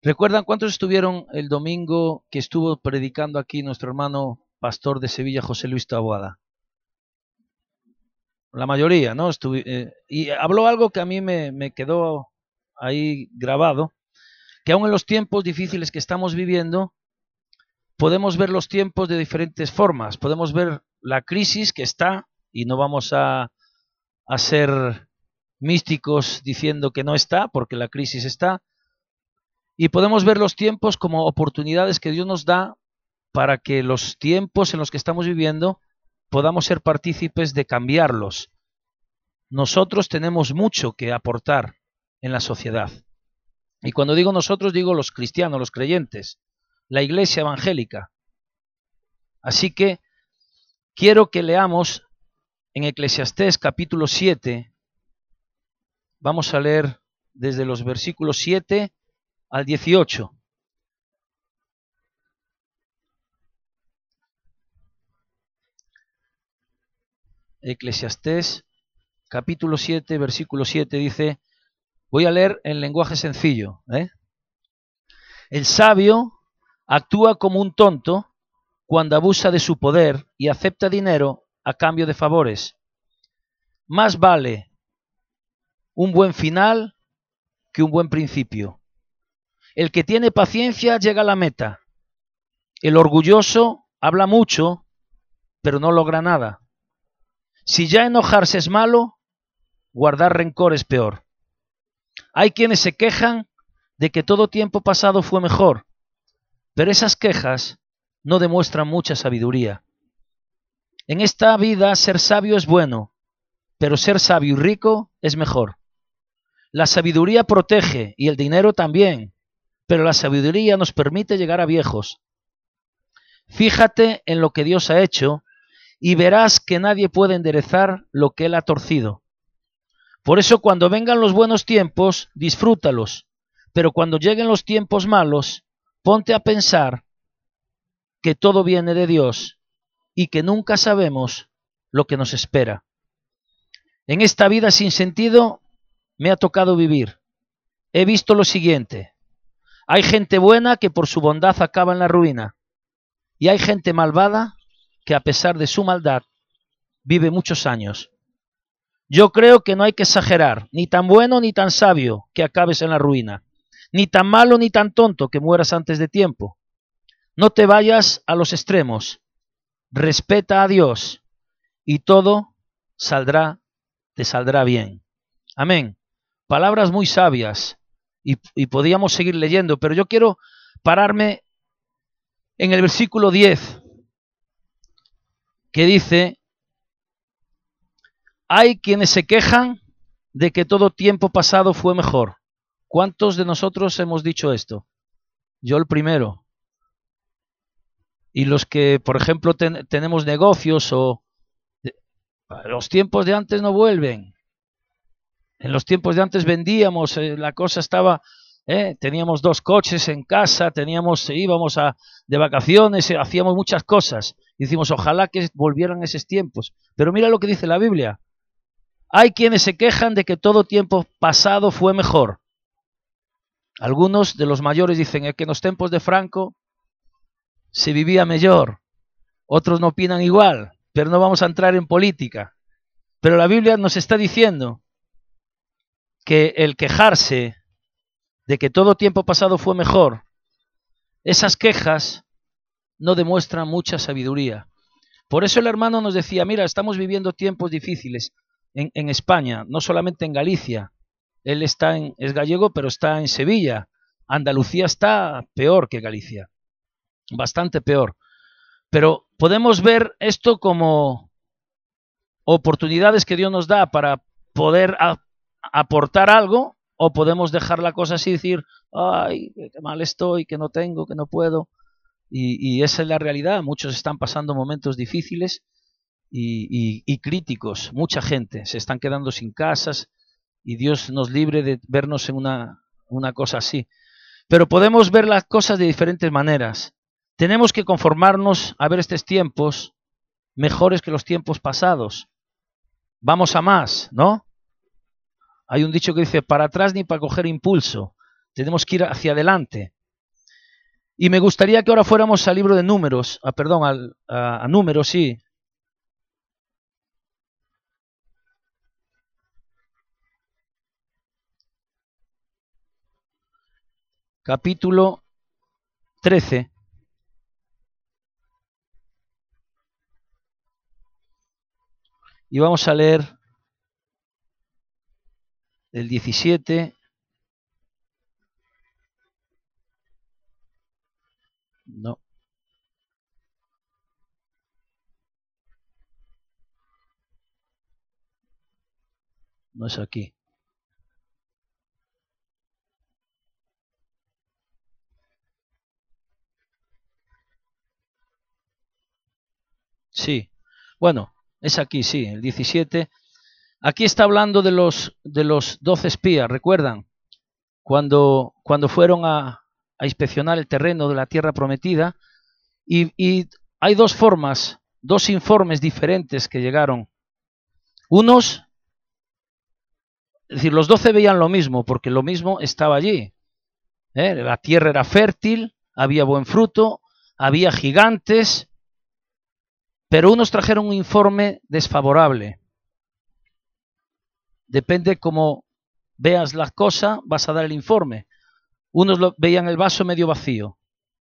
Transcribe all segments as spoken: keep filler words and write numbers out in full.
¿Recuerdan cuántos estuvieron el domingo que estuvo predicando aquí nuestro hermano pastor de Sevilla, José Luis Taboada? La mayoría, ¿no? Estuve, eh, y habló algo que a mí me, me quedó ahí grabado, que aún en los tiempos difíciles que estamos viviendo, podemos ver los tiempos de diferentes formas. Podemos ver la crisis que está, y no vamos a, a ser místicos diciendo que no está, porque la crisis está. Y podemos ver los tiempos como oportunidades que Dios nos da para que los tiempos en los que estamos viviendo podamos ser partícipes de cambiarlos. Nosotros tenemos mucho que aportar en la sociedad. Y cuando digo nosotros, digo los cristianos, los creyentes, la iglesia evangélica. Así que quiero que leamos en Eclesiastés capítulo siete, vamos a leer desde los versículos siete al dieciocho. Eclesiastés capítulo siete, versículo siete dice, voy a leer en lenguaje sencillo, ¿eh? El sabio actúa como un tonto cuando abusa de su poder y acepta dinero a cambio de favores. Más vale un buen final que un buen principio. El que tiene paciencia llega a la meta. El orgulloso habla mucho, pero no logra nada. Si ya enojarse es malo, guardar rencor es peor. Hay quienes se quejan de que todo tiempo pasado fue mejor, pero esas quejas no demuestran mucha sabiduría. En esta vida ser sabio es bueno, pero ser sabio y rico es mejor. La sabiduría protege y el dinero también, pero la sabiduría nos permite llegar a viejos. Fíjate en lo que Dios ha hecho y verás que nadie puede enderezar lo que Él ha torcido. Por eso cuando vengan los buenos tiempos, disfrútalos, pero cuando lleguen los tiempos malos, ponte a pensar que todo viene de Dios y que nunca sabemos lo que nos espera. En esta vida sin sentido me ha tocado vivir. He visto lo siguiente. Hay gente buena que por su bondad acaba en la ruina. Y hay gente malvada que a pesar de su maldad vive muchos años. Yo creo que no hay que exagerar, ni tan bueno ni tan sabio que acabes en la ruina, ni tan malo ni tan tonto que mueras antes de tiempo. No te vayas a los extremos. Respeta a Dios y todo saldrá, te saldrá bien. Amén. Palabras muy sabias y, y podíamos seguir leyendo, pero yo quiero pararme en el versículo diez, que dice, hay quienes se quejan de que todo tiempo pasado fue mejor. ¿Cuántos de nosotros hemos dicho esto? Yo el primero. Y los que, por ejemplo, ten, tenemos negocios o... Los tiempos de antes no vuelven. En los tiempos de antes vendíamos, eh, la cosa estaba... Eh, teníamos dos coches en casa, teníamos, íbamos a, de vacaciones, eh, hacíamos muchas cosas. Y decimos, ojalá que volvieran esos tiempos. Pero mira lo que dice la Biblia. Hay quienes se quejan de que todo tiempo pasado fue mejor. Algunos de los mayores dicen que en los tiempos de Franco se vivía mejor. Otros no opinan igual, pero no vamos a entrar en política. Pero la Biblia nos está diciendo que el quejarse de que todo tiempo pasado fue mejor, esas quejas no demuestran mucha sabiduría. Por eso el hermano nos decía, mira, estamos viviendo tiempos difíciles en, en España, no solamente en Galicia. Él está en, es gallego, pero está en Sevilla. Andalucía está peor que Galicia, bastante peor. Pero podemos ver esto como oportunidades que Dios nos da para poder a, aportar algo, o podemos dejar la cosa así y decir, ay, qué mal estoy, que no tengo, que no puedo. Y, y esa es la realidad. Muchos están pasando momentos difíciles y, y, y críticos. Mucha gente se están quedando sin casas y Dios nos libre de vernos en una, una cosa así. Pero podemos ver las cosas de diferentes maneras. Tenemos que conformarnos a ver estos tiempos mejores que los tiempos pasados. Vamos a más, ¿no? Hay un dicho que dice, para atrás ni para coger impulso. Tenemos que ir hacia adelante. Y me gustaría que ahora fuéramos al libro de Números, ah, perdón, al, a, a Números, sí. Capítulo trece. Y vamos a leer el diecisiete. No. No es aquí. Sí. Bueno, es aquí, sí, el diecisiete. Aquí está hablando de los de los doce espías, ¿recuerdan? Cuando, cuando fueron a, a inspeccionar el terreno de la tierra prometida. Y, y hay dos formas, dos informes diferentes que llegaron. Unos, es decir, los doce veían lo mismo, porque lo mismo estaba allí. ¿Eh? La tierra era fértil, había buen fruto, había gigantes, pero unos trajeron un informe desfavorable. Depende cómo veas la cosa, vas a dar el informe. Unos lo, veían el vaso medio vacío.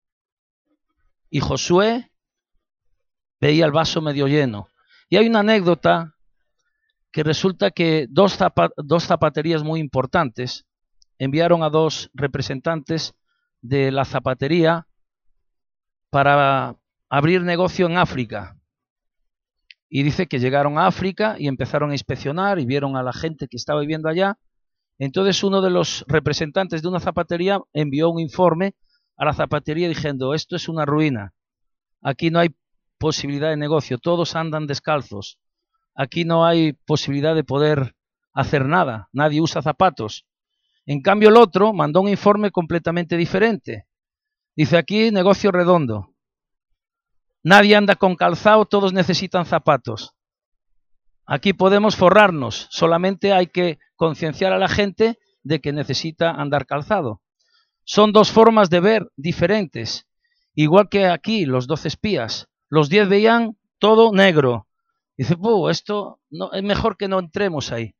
Y Josué veía el vaso medio lleno. Y hay una anécdota que resulta que dos, zapa, dos zapaterías muy importantes enviaron a dos representantes de la zapatería para abrir negocio en África. Y dice que llegaron a África y empezaron a inspeccionar y vieron a la gente que estaba viviendo allá. Entonces uno de los representantes de una zapatería envió un informe a la zapatería diciendo: esto es una ruina, aquí no hay posibilidad de negocio, todos andan descalzos, aquí no hay posibilidad de poder hacer nada, nadie usa zapatos. En cambio el otro mandó un informe completamente diferente. Dice: aquí negocio redondo, nadie anda con calzado, todos necesitan zapatos. Aquí podemos forrarnos, solamente hay que concienciar a la gente de que necesita andar calzado. Son dos formas de ver diferentes. Igual que aquí, los doce espías. Los diez veían todo negro. Dice: Puh, esto no, es mejor que no entremos ahí.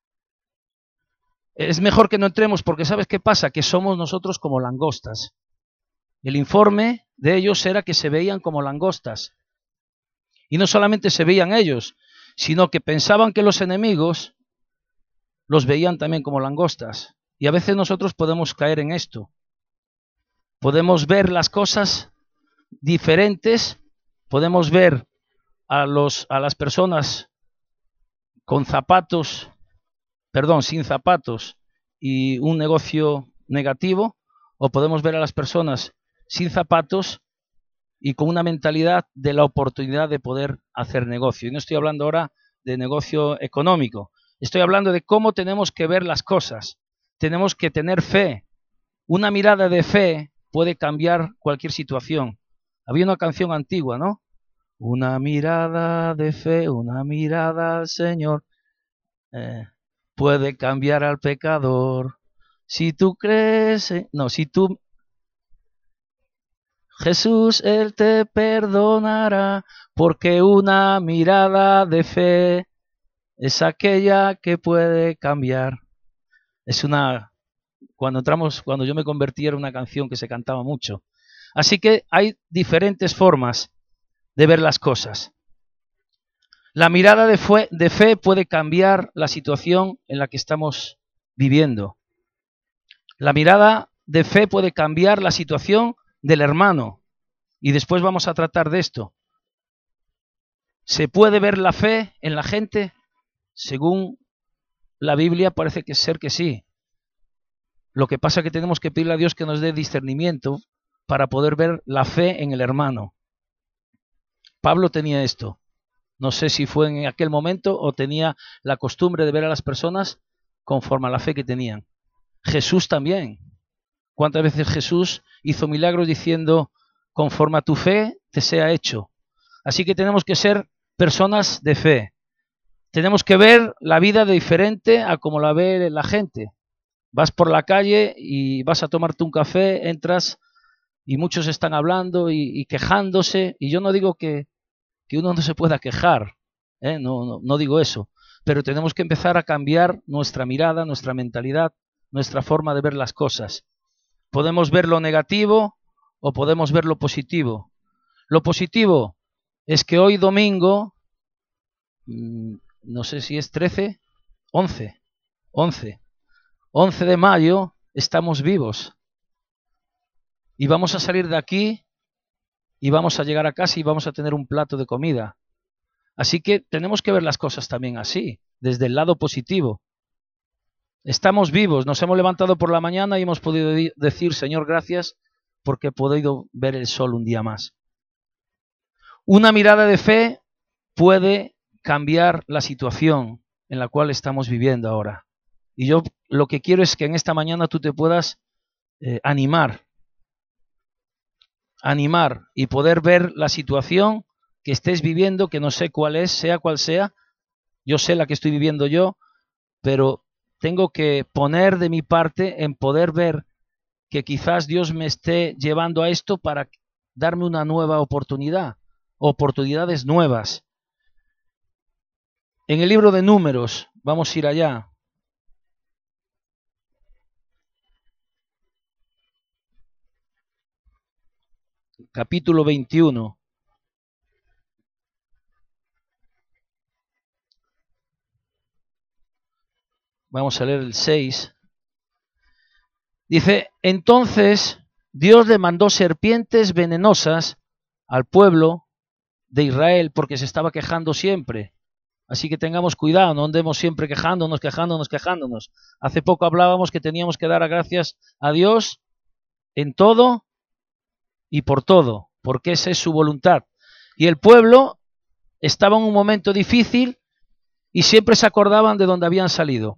Es mejor que no entremos porque ¿sabes qué pasa? Que somos nosotros como langostas. El informe de ellos era que se veían como langostas. Y no solamente se veían ellos, sino que pensaban que los enemigos los veían también como langostas. Y a veces nosotros podemos caer en esto. Podemos ver las cosas diferentes, podemos ver a, los, a las personas con zapatos, perdón, sin zapatos y un negocio negativo, o podemos ver a las personas sin zapatos y con una mentalidad de la oportunidad de poder hacer negocio. Y no estoy hablando ahora de negocio económico, estoy hablando de cómo tenemos que ver las cosas. Tenemos que tener fe. Una mirada de fe puede cambiar cualquier situación. Había una canción antigua, ¿no? Una mirada de fe, una mirada al Señor, eh, puede cambiar al pecador. Si tú crees, eh, no, si tú... Jesús, Él te perdonará, porque una mirada de fe es aquella que puede cambiar. Es una... Cuando entramos, cuando yo me convertí, era una canción que se cantaba mucho. Así que hay diferentes formas de ver las cosas. La mirada de fe, de fe puede cambiar la situación en la que estamos viviendo. La mirada de fe puede cambiar la situación del hermano. Y después vamos a tratar de esto. ¿Se puede ver la fe en la gente? Según la Biblia parece que ser que sí. Lo que pasa es que tenemos que pedirle a Dios que nos dé discernimiento para poder ver la fe en el hermano. Pablo tenía esto. No sé si fue en aquel momento o tenía la costumbre de ver a las personas conforme a la fe que tenían. Jesús también. ¿Cuántas veces Jesús hizo milagros diciendo: conforme a tu fe te sea hecho? Así que tenemos que ser personas de fe. Tenemos que ver la vida de diferente a como la ve la gente. Vas por la calle y vas a tomarte un café, entras y muchos están hablando y, y quejándose, y yo no digo que, que uno no se pueda quejar, ¿eh? no, no, no digo eso, pero tenemos que empezar a cambiar nuestra mirada, nuestra mentalidad, nuestra forma de ver las cosas. Podemos ver lo negativo o podemos ver lo positivo. Lo positivo es que hoy domingo, no sé si es trece, once, once, once de mayo, estamos vivos. Y vamos a salir de aquí y vamos a llegar a casa y vamos a tener un plato de comida. Así que tenemos que ver las cosas también así, desde el lado positivo. Estamos vivos, nos hemos levantado por la mañana y hemos podido decir, Señor, gracias porque he podido ver el sol un día más. Una mirada de fe puede cambiar la situación en la cual estamos viviendo ahora. Y yo lo que quiero es que en esta mañana tú te puedas eh, animar, animar y poder ver la situación que estés viviendo, que no sé cuál es, sea cual sea. Yo sé la que estoy viviendo yo, pero tengo que poner de mi parte en poder ver que quizás Dios me esté llevando a esto para darme una nueva oportunidad, oportunidades nuevas. En el libro de Números, vamos a ir allá. Capítulo veintiuno. Vamos a leer el seis. Dice, entonces Dios le mandó serpientes venenosas al pueblo de Israel porque se estaba quejando siempre. Así que tengamos cuidado, no andemos siempre quejándonos, quejándonos, quejándonos. Hace poco hablábamos que teníamos que dar gracias a Dios en todo y por todo, porque esa es su voluntad. Y el pueblo estaba en un momento difícil y siempre se acordaban de donde habían salido.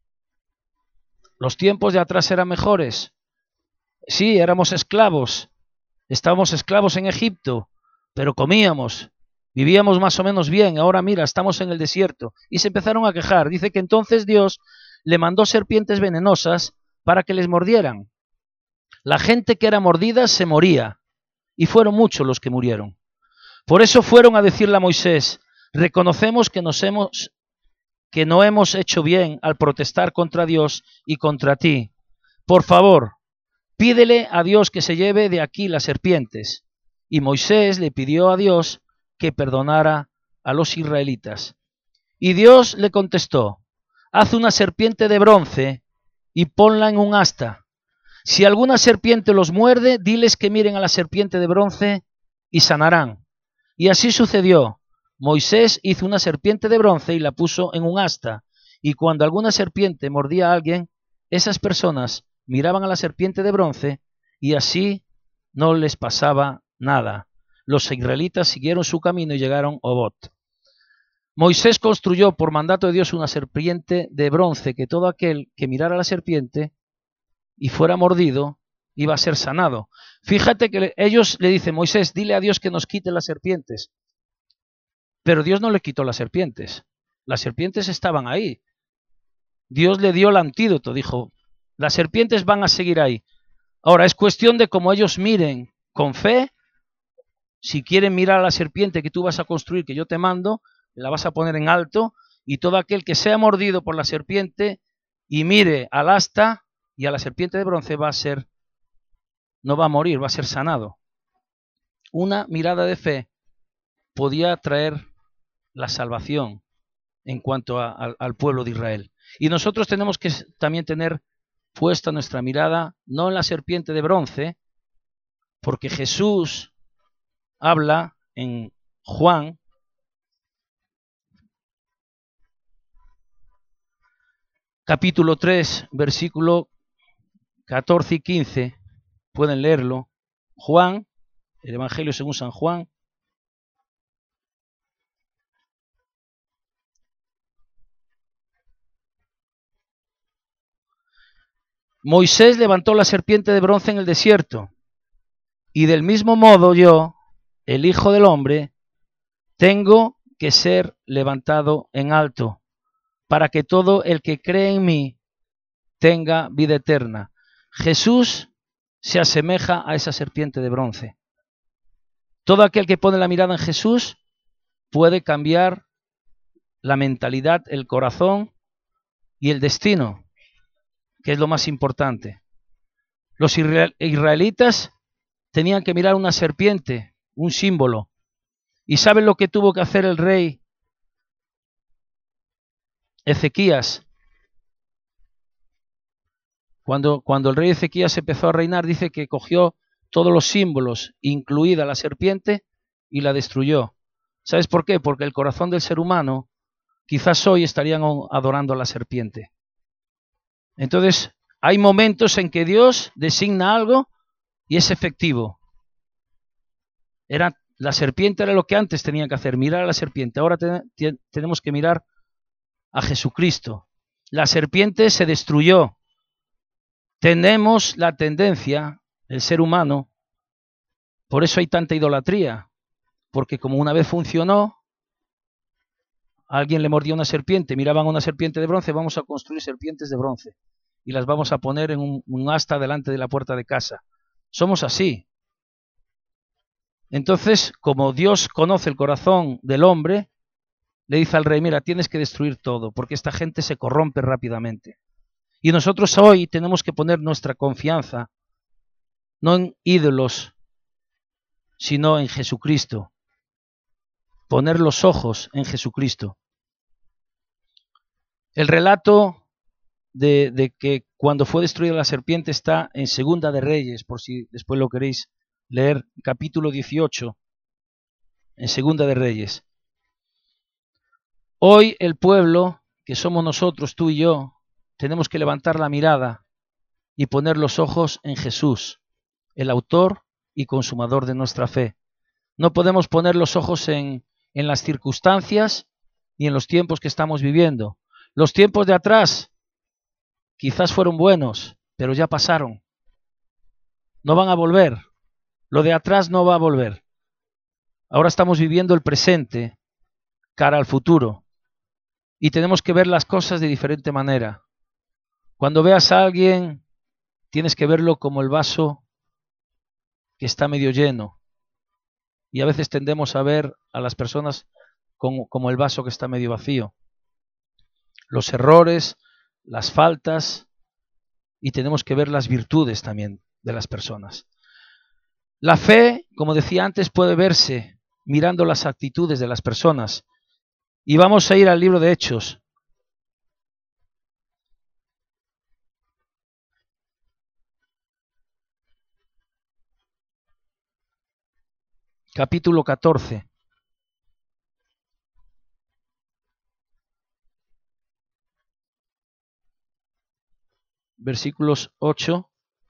Los tiempos de atrás eran mejores. Sí, éramos esclavos. Estábamos esclavos en Egipto, pero comíamos. Vivíamos más o menos bien. Ahora mira, estamos en el desierto. Y se empezaron a quejar. Dice que entonces Dios le mandó serpientes venenosas para que les mordieran. La gente que era mordida se moría. Y fueron muchos los que murieron. Por eso fueron a decirle a Moisés, reconocemos que nos hemos... que no hemos hecho bien al protestar contra Dios y contra ti. Por favor, pídele a Dios que se lleve de aquí las serpientes. Y Moisés le pidió a Dios que perdonara a los israelitas. Y Dios le contestó, haz una serpiente de bronce y ponla en un asta. Si alguna serpiente los muerde, diles que miren a la serpiente de bronce y sanarán. Y así sucedió. Moisés hizo una serpiente de bronce y la puso en un asta, y cuando alguna serpiente mordía a alguien, esas personas miraban a la serpiente de bronce y así no les pasaba nada. Los israelitas siguieron su camino y llegaron a Obot. Moisés construyó por mandato de Dios una serpiente de bronce que todo aquel que mirara a la serpiente y fuera mordido iba a ser sanado. Fíjate que ellos le dicen, Moisés, dile a Dios que nos quite las serpientes. Pero Dios no le quitó las serpientes. Las serpientes estaban ahí. Dios le dio el antídoto. Dijo, las serpientes van a seguir ahí. Ahora, es cuestión de cómo ellos miren con fe. Si quieren mirar a la serpiente que tú vas a construir, que yo te mando, la vas a poner en alto. Y todo aquel que sea mordido por la serpiente y mire al asta y a la serpiente de bronce va a ser, no va a morir, va a ser sanado. Una mirada de fe podía traer la salvación en cuanto a, a, al pueblo de Israel. Y nosotros tenemos que también tener puesta nuestra mirada no en la serpiente de bronce, porque Jesús habla en Juan capítulo tres, versículo catorce y quince, pueden leerlo. Juan, el Evangelio según San Juan. Moisés levantó la serpiente de bronce en el desierto, y del mismo modo yo, el Hijo del Hombre, tengo que ser levantado en alto, para que todo el que cree en mí tenga vida eterna. Jesús se asemeja a esa serpiente de bronce. Todo aquel que pone la mirada en Jesús puede cambiar la mentalidad, el corazón y el destino, que es lo más importante. Los israelitas tenían que mirar una serpiente, un símbolo. ¿Y saben lo que tuvo que hacer el rey Ezequías? Cuando, cuando el rey Ezequías empezó a reinar, dice que cogió todos los símbolos, incluida la serpiente, y la destruyó. ¿Sabes por qué? Porque el corazón del ser humano, quizás hoy estarían adorando a la serpiente. Entonces, hay momentos en que Dios designa algo y es efectivo. Era, la serpiente era lo que antes tenían que hacer, mirar a la serpiente. Ahora te, te, tenemos que mirar a Jesucristo. La serpiente se destruyó. Tenemos la tendencia, el ser humano, por eso hay tanta idolatría, porque como una vez funcionó, a alguien le mordió una serpiente, miraban una serpiente de bronce, vamos a construir serpientes de bronce y las vamos a poner en un, un asta delante de la puerta de casa. Somos así. Entonces, como Dios conoce el corazón del hombre, le dice al rey, mira, tienes que destruir todo, porque esta gente se corrompe rápidamente. Y nosotros hoy tenemos que poner nuestra confianza, no en ídolos, sino en Jesucristo. Poner los ojos en Jesucristo. El relato de, de que cuando fue destruida la serpiente está en Segunda de Reyes, por si después lo queréis leer, capítulo dieciocho, en Segunda de Reyes. Hoy el pueblo, que somos nosotros, tú y yo, tenemos que levantar la mirada y poner los ojos en Jesús, el autor y consumador de nuestra fe. No podemos poner los ojos en, en las circunstancias ni en los tiempos que estamos viviendo. Los tiempos de atrás quizás fueron buenos, pero ya pasaron. No van a volver. Lo de atrás no va a volver. Ahora estamos viviendo el presente cara al futuro y tenemos que ver las cosas de diferente manera. Cuando veas a alguien, tienes que verlo como el vaso que está medio lleno. Y a veces tendemos a ver a las personas como, como el vaso que está medio vacío. Los errores, las faltas, y tenemos que ver las virtudes también de las personas. La fe, como decía antes, puede verse mirando las actitudes de las personas. Y vamos a ir al libro de Hechos. Capítulo catorce. Versículos ocho.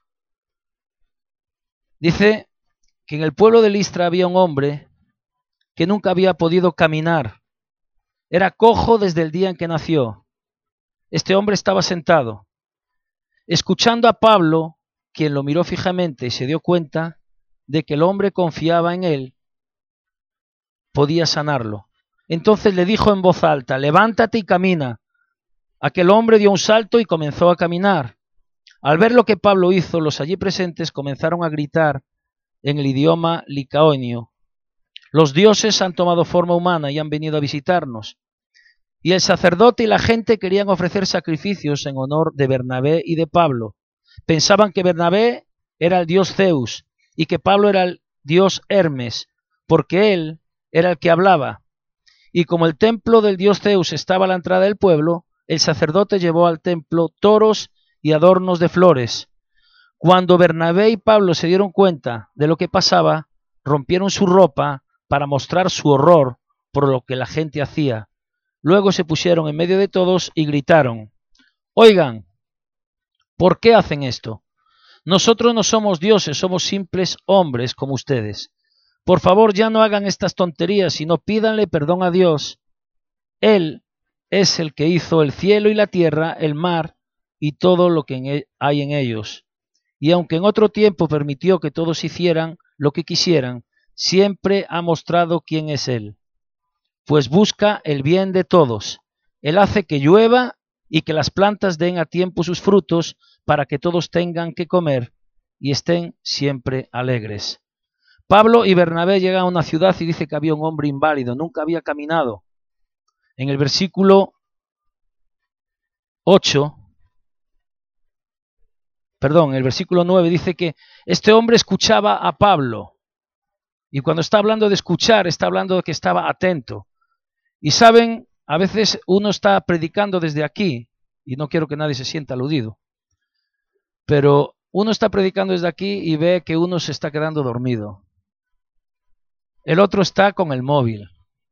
Dice que en el pueblo de Listra había un hombre que nunca había podido caminar. Era cojo desde el día en que nació. Este hombre estaba sentado, escuchando a Pablo, quien lo miró fijamente y se dio cuenta de que el hombre confiaba en él, podía sanarlo. Entonces le dijo en voz alta, levántate y camina. Aquel hombre dio un salto y comenzó a caminar. Al ver lo que Pablo hizo, los allí presentes comenzaron a gritar en el idioma licaonio, los dioses han tomado forma humana y han venido a visitarnos. Y el sacerdote y la gente querían ofrecer sacrificios en honor de Bernabé y de Pablo. Pensaban que Bernabé era el dios Zeus y que Pablo era el dios Hermes, porque él era el que hablaba. Y como el templo del dios Zeus estaba a la entrada del pueblo, el sacerdote llevó al templo toros y adornos de flores. Cuando Bernabé y Pablo se dieron cuenta de lo que pasaba, rompieron su ropa para mostrar su horror por lo que la gente hacía. Luego se pusieron en medio de todos y gritaron, oigan, ¿por qué hacen esto? Nosotros no somos dioses, somos simples hombres como ustedes. Por favor, ya no hagan estas tonterías, sino pídanle perdón a Dios. Él es el que hizo el cielo y la tierra, el mar y todo lo que hay en ellos. Y aunque en otro tiempo permitió que todos hicieran lo que quisieran, siempre ha mostrado quién es Él. Pues busca el bien de todos. Él hace que llueva y que las plantas den a tiempo sus frutos para que todos tengan que comer, y estén siempre alegres. Pablo y Bernabé llegan a una ciudad y dice que había un hombre inválido, nunca había caminado. En el versículo ocho, perdón, en el versículo nueve dice que este hombre escuchaba a Pablo. Y cuando está hablando de escuchar, está hablando de que estaba atento. Y saben, a veces uno está predicando desde aquí, y no quiero que nadie se sienta aludido, pero uno está predicando desde aquí y ve que uno se está quedando dormido. El otro está con el móvil.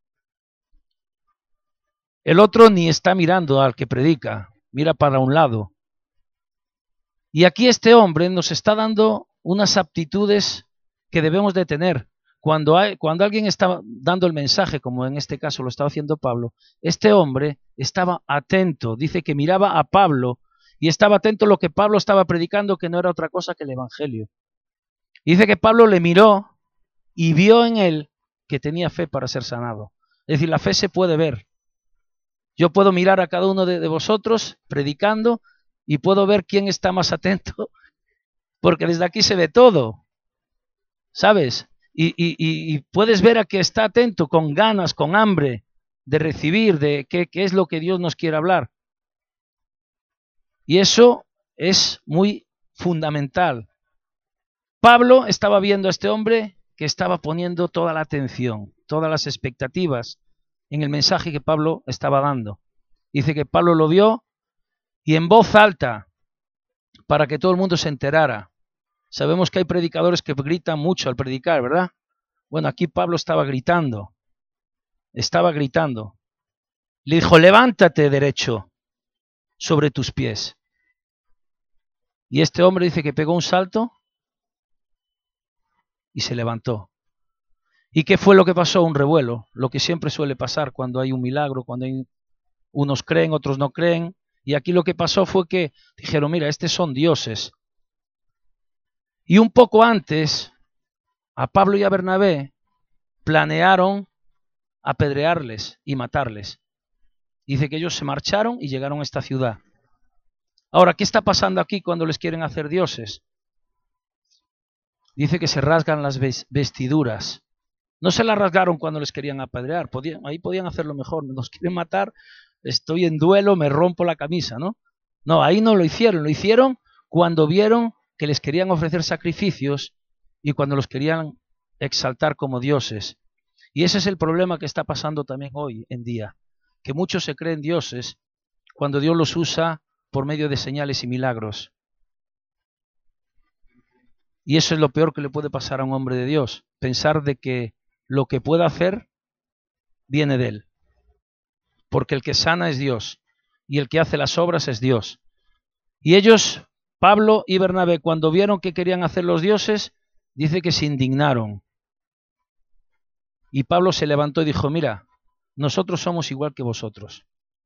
El otro ni está mirando al que predica, mira para un lado. Y aquí este hombre nos está dando unas aptitudes que debemos de tener. Cuando, hay, cuando alguien está dando el mensaje, como en este caso lo estaba haciendo Pablo, este hombre estaba atento, dice que miraba a Pablo y estaba atento a lo que Pablo estaba predicando, que no era otra cosa que el Evangelio. Y dice que Pablo le miró y vio en él que tenía fe para ser sanado. Es decir, la fe se puede ver. Yo puedo mirar a cada uno de, de vosotros predicando y puedo ver quién está más atento, porque desde aquí se ve todo, ¿sabes? Y, y, y puedes ver a que está atento, con ganas, con hambre de recibir, de qué, qué es lo que Dios nos quiere hablar. Y eso es muy fundamental. Pablo estaba viendo a este hombre que estaba poniendo toda la atención, todas las expectativas en el mensaje que Pablo estaba dando. Dice que Pablo lo vio y en voz alta, para que todo el mundo se enterara. Sabemos que hay predicadores que gritan mucho al predicar, ¿verdad? Bueno, aquí Pablo estaba gritando, estaba gritando. Le dijo, levántate derecho sobre tus pies. Y este hombre dice que pegó un salto y se levantó. ¿Y qué fue lo que pasó? Un revuelo, lo que siempre suele pasar cuando hay un milagro, cuando hay unos creen, otros no creen. Y aquí lo que pasó fue que dijeron, mira, estos son dioses. Y un poco antes, a Pablo y a Bernabé planearon apedrearles y matarles. Dice que ellos se marcharon y llegaron a esta ciudad. Ahora, ¿qué está pasando aquí cuando les quieren hacer dioses? Dice que se rasgan las vestiduras. No se las rasgaron cuando les querían apedrear, podían, ahí podían hacerlo mejor. Nos quieren matar, estoy en duelo, me rompo la camisa, ¿no? No, ahí no lo hicieron, lo hicieron cuando vieron que les querían ofrecer sacrificios y cuando los querían exaltar como dioses. Y ese es el problema que está pasando también hoy en día, que muchos se creen dioses cuando Dios los usa por medio de señales y milagros. Y eso es lo peor que le puede pasar a un hombre de Dios, pensar de que lo que pueda hacer viene de él. Porque el que sana es Dios y el que hace las obras es Dios. Y ellos, Pablo y Bernabé, cuando vieron que querían hacer los dioses, dice que se indignaron. Y Pablo se levantó y dijo, mira, nosotros somos igual que vosotros.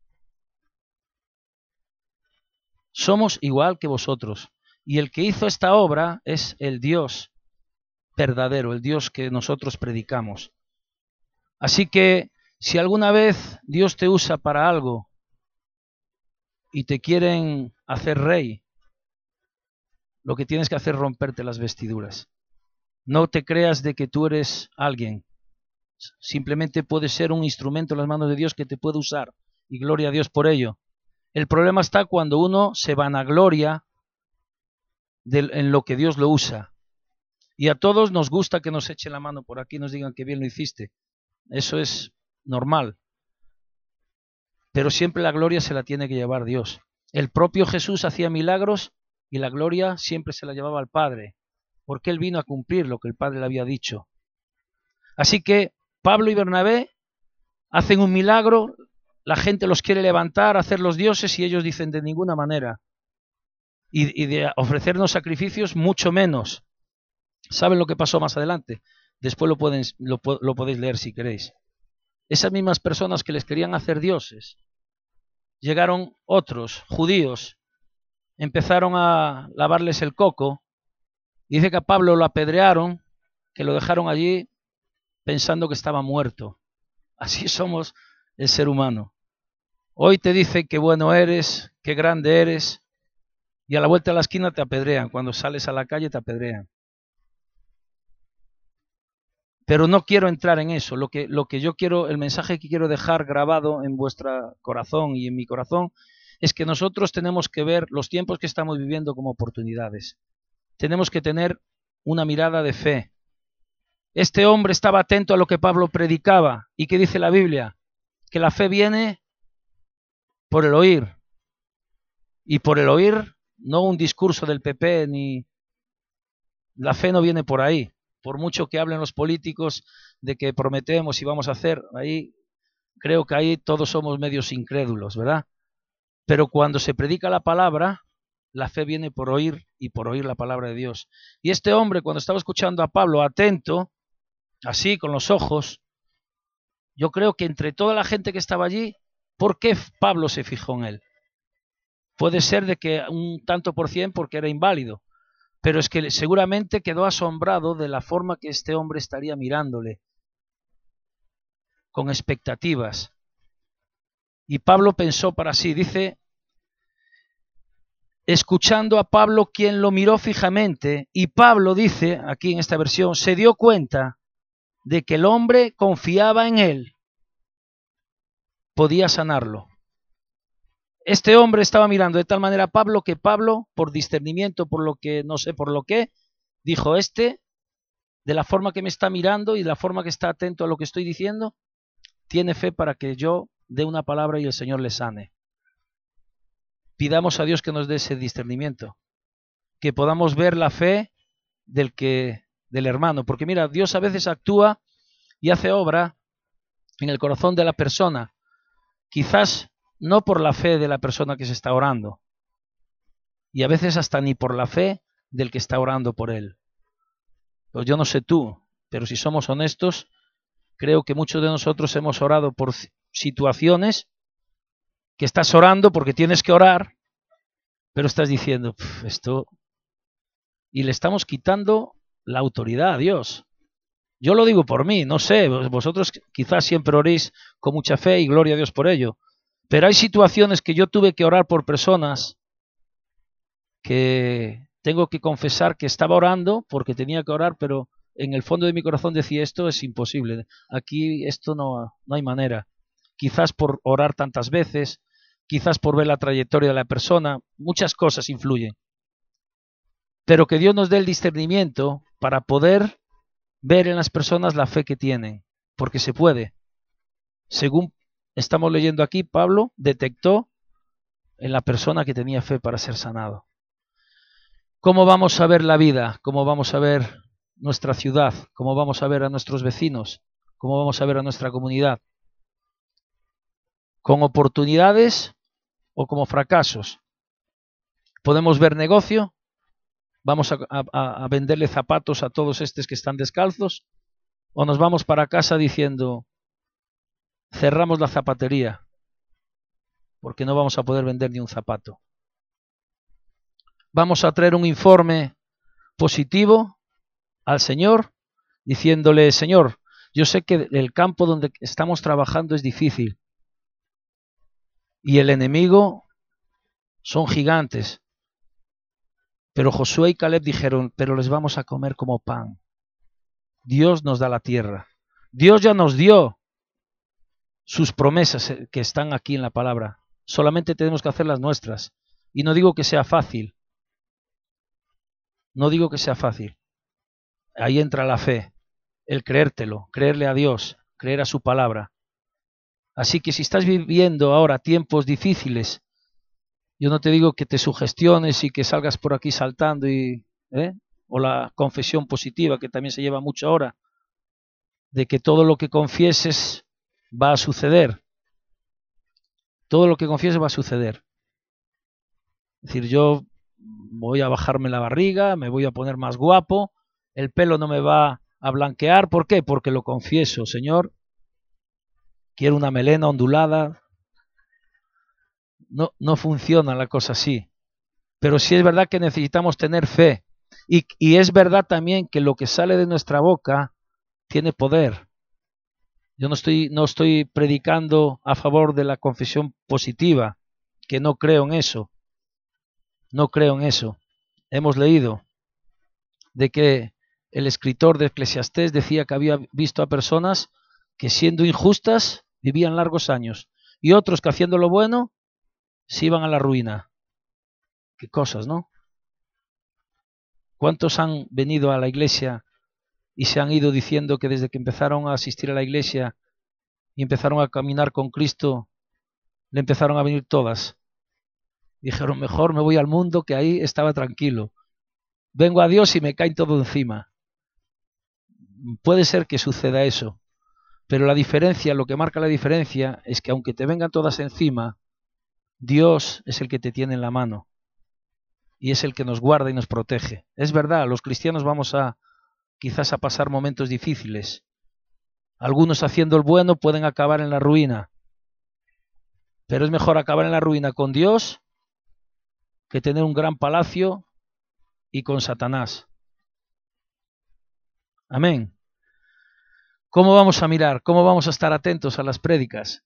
Somos igual que vosotros. Y el que hizo esta obra es el Dios verdadero, el Dios que nosotros predicamos. Así que si alguna vez Dios te usa para algo y te quieren hacer rey, lo que tienes que hacer es romperte las vestiduras. No te creas de que tú eres alguien. Simplemente puedes ser un instrumento en las manos de Dios que te puede usar. Y gloria a Dios por ello. El problema está cuando uno se vanagloria de, en lo que Dios lo usa. Y a todos nos gusta que nos echen la mano por aquí y nos digan que bien lo hiciste. Eso es normal. Pero siempre la gloria se la tiene que llevar Dios. El propio Jesús hacía milagros y la gloria siempre se la llevaba al Padre, porque Él vino a cumplir lo que el Padre le había dicho. Así que Pablo y Bernabé hacen un milagro, la gente los quiere levantar, hacer los dioses y ellos dicen de ninguna manera. Y, y de ofrecernos sacrificios mucho menos. ¿Saben lo que pasó más adelante? Después lo, pueden, lo, lo podéis leer si queréis. Esas mismas personas que les querían hacer dioses, llegaron otros judíos, empezaron a lavarles el coco, y dice que a Pablo lo apedrearon, que lo dejaron allí pensando que estaba muerto. Así somos el ser humano. Hoy te dicen qué bueno eres, qué grande eres, y a la vuelta de la esquina te apedrean, cuando sales a la calle te apedrean. Pero no quiero entrar en eso. Lo que, lo que yo quiero, el mensaje que quiero dejar grabado en vuestro corazón y en mi corazón, es que nosotros tenemos que ver los tiempos que estamos viviendo como oportunidades. Tenemos que tener una mirada de fe. Este hombre estaba atento a lo que Pablo predicaba. ¿Y qué dice la Biblia? Que la fe viene por el oír. Y por el oír, no un discurso del P P, ni... La fe no viene por ahí. Por mucho que hablen los políticos de que prometemos y vamos a hacer, ahí creo que ahí todos somos medios incrédulos, ¿verdad? Pero cuando se predica la palabra, la fe viene por oír y por oír la palabra de Dios. Y este hombre, cuando estaba escuchando a Pablo atento, así con los ojos, yo creo que entre toda la gente que estaba allí, ¿por qué Pablo se fijó en él? Puede ser de que un tanto por cien porque era inválido, pero es que seguramente quedó asombrado de la forma que este hombre estaría mirándole, con expectativas. Y Pablo pensó para sí, dice, escuchando a Pablo, quien lo miró fijamente, y Pablo dice, aquí en esta versión, se dio cuenta de que el hombre confiaba en él, podía sanarlo. Este hombre estaba mirando de tal manera a Pablo que Pablo, por discernimiento, por lo que, no sé por lo que, dijo, este, de la forma que me está mirando y de la forma que está atento a lo que estoy diciendo, tiene fe para que yo dé una palabra y el Señor le sane. Pidamos a Dios que nos dé ese discernimiento, que podamos ver la fe del que del hermano, porque mira, Dios a veces actúa y hace obra en el corazón de la persona, quizás no por la fe de la persona que se está orando, y a veces hasta ni por la fe del que está orando por él. Pues yo no sé tú, pero si somos honestos, creo que muchos de nosotros hemos orado por situaciones que estás orando porque tienes que orar, pero estás diciendo, esto, y le estamos quitando la autoridad a Dios. Yo lo digo por mí, no sé, vosotros quizás siempre oréis con mucha fe y gloria a Dios por ello, pero hay situaciones que yo tuve que orar por personas que tengo que confesar que estaba orando porque tenía que orar, pero en el fondo de mi corazón decía, esto es imposible, aquí esto no, no hay manera. Quizás por orar tantas veces, quizás por ver la trayectoria de la persona, muchas cosas influyen. Pero que Dios nos dé el discernimiento para poder ver en las personas la fe que tienen, porque se puede. Según estamos leyendo aquí, Pablo detectó en la persona que tenía fe para ser sanado. ¿Cómo vamos a ver la vida? ¿Cómo vamos a ver nuestra ciudad? ¿Cómo vamos a ver a nuestros vecinos? ¿Cómo vamos a ver a nuestra comunidad? ¿Con oportunidades o como fracasos? ¿Podemos ver negocio? ¿Vamos a, a, a venderle zapatos a todos estos que están descalzos? ¿O nos vamos para casa diciendo, cerramos la zapatería porque no vamos a poder vender ni un zapato? Vamos a traer un informe positivo al Señor, diciéndole, Señor, yo sé que el campo donde estamos trabajando es difícil y el enemigo son gigantes, pero Josué y Caleb dijeron, pero les vamos a comer como pan. Dios nos da la tierra. Dios ya nos dio sus promesas que están aquí en la palabra. Solamente tenemos que hacer las nuestras. Y no digo que sea fácil. No digo que sea fácil. Ahí entra la fe, el creértelo, creerle a Dios, creer a su palabra. Así que si estás viviendo ahora tiempos difíciles, yo no te digo que te sugestiones y que salgas por aquí saltando y, ¿eh? o la confesión positiva, que también se lleva mucho ahora, de que todo lo que confieses va a suceder. Todo lo que confieses va a suceder. Es decir, yo voy a bajarme la barriga, me voy a poner más guapo, el pelo no me va a blanquear. ¿Por qué? Porque lo confieso, Señor. Quiero una melena ondulada. No, no funciona la cosa así. Pero sí es verdad que necesitamos tener fe. Y, y es verdad también que lo que sale de nuestra boca tiene poder. Yo no estoy, no estoy predicando a favor de la confesión positiva, que no creo en eso. No creo en eso. Hemos leído de que el escritor de Eclesiastés decía que había visto a personas que siendo injustas vivían largos años y otros que haciendo lo bueno se iban a la ruina. Qué cosas, ¿no? ¿Cuántos han venido a la iglesia y se han ido diciendo que desde que empezaron a asistir a la iglesia y empezaron a caminar con Cristo, le empezaron a venir todas? Dijeron, mejor me voy al mundo, que ahí estaba tranquilo. Vengo a Dios y me cae todo encima. Puede ser que suceda eso, pero la diferencia, lo que marca la diferencia es que aunque te vengan todas encima, Dios es el que te tiene en la mano y es el que nos guarda y nos protege. Es verdad, los cristianos vamos a quizás a pasar momentos difíciles. Algunos haciendo el bueno pueden acabar en la ruina, pero es mejor acabar en la ruina con Dios que tener un gran palacio y con Satanás. Amén. ¿Cómo vamos a mirar? ¿Cómo vamos a estar atentos a las prédicas?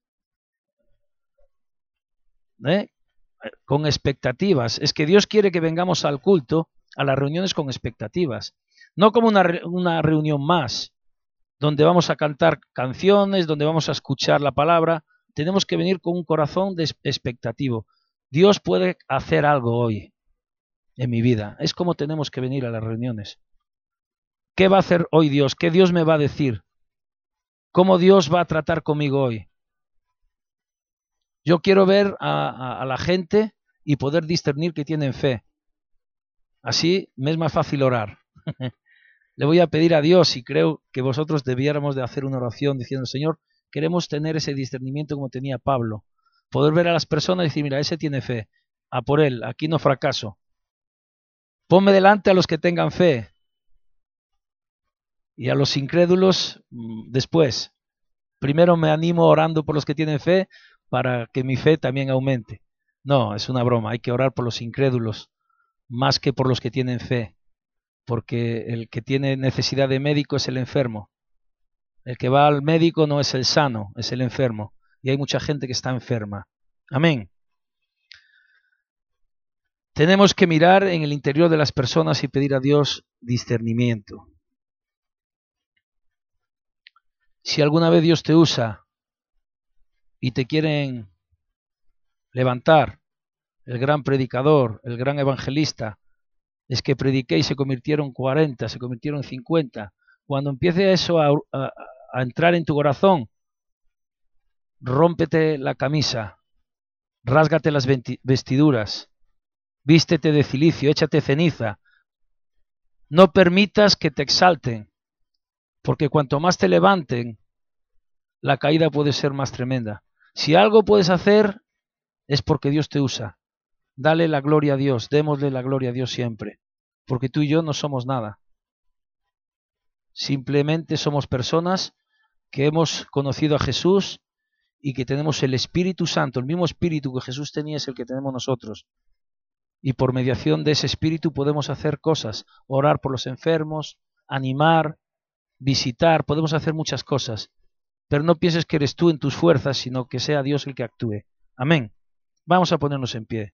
¿Eh? Con expectativas. Es que Dios quiere que vengamos al culto, a las reuniones con expectativas. No como una, una reunión más, donde vamos a cantar canciones, donde vamos a escuchar la palabra. Tenemos que venir con un corazón de expectativo. Dios puede hacer algo hoy en mi vida. Es como tenemos que venir a las reuniones. ¿Qué va a hacer hoy Dios? ¿Qué Dios me va a decir? ¿Cómo Dios va a tratar conmigo hoy? Yo quiero ver a, a, a la gente y poder discernir que tienen fe. Así me es más fácil orar. Le voy a pedir a Dios, y creo que vosotros debiéramos de hacer una oración diciendo, Señor, queremos tener ese discernimiento como tenía Pablo. Poder ver a las personas y decir, mira, ese tiene fe. A por él, aquí no fracaso. Ponme delante a los que tengan fe. Y a los incrédulos después. Primero me animo orando por los que tienen fe para que mi fe también aumente. No, es una broma. Hay que orar por los incrédulos más que por los que tienen fe. Porque el que tiene necesidad de médico es el enfermo. El que va al médico no es el sano, es el enfermo. Y hay mucha gente que está enferma. Amén. Tenemos que mirar en el interior de las personas y pedir a Dios discernimiento. Si alguna vez Dios te usa y te quieren levantar, el gran predicador, el gran evangelista, es que prediqué y se convirtieron cuarenta, se convirtieron cincuenta. Cuando empiece eso a, a, a entrar en tu corazón, rómpete la camisa, rásgate las vestiduras, vístete de cilicio, échate ceniza. No permitas que te exalten, porque cuanto más te levanten, la caída puede ser más tremenda. Si algo puedes hacer, es porque Dios te usa. Dale la gloria a Dios, démosle la gloria a Dios siempre, porque tú y yo no somos nada. Simplemente somos personas que hemos conocido a Jesús y que tenemos el Espíritu Santo, el mismo Espíritu que Jesús tenía es el que tenemos nosotros. Y por mediación de ese Espíritu podemos hacer cosas, orar por los enfermos, animar, visitar, podemos hacer muchas cosas. Pero no pienses que eres tú en tus fuerzas, sino que sea Dios el que actúe. Amén. Vamos a ponernos en pie.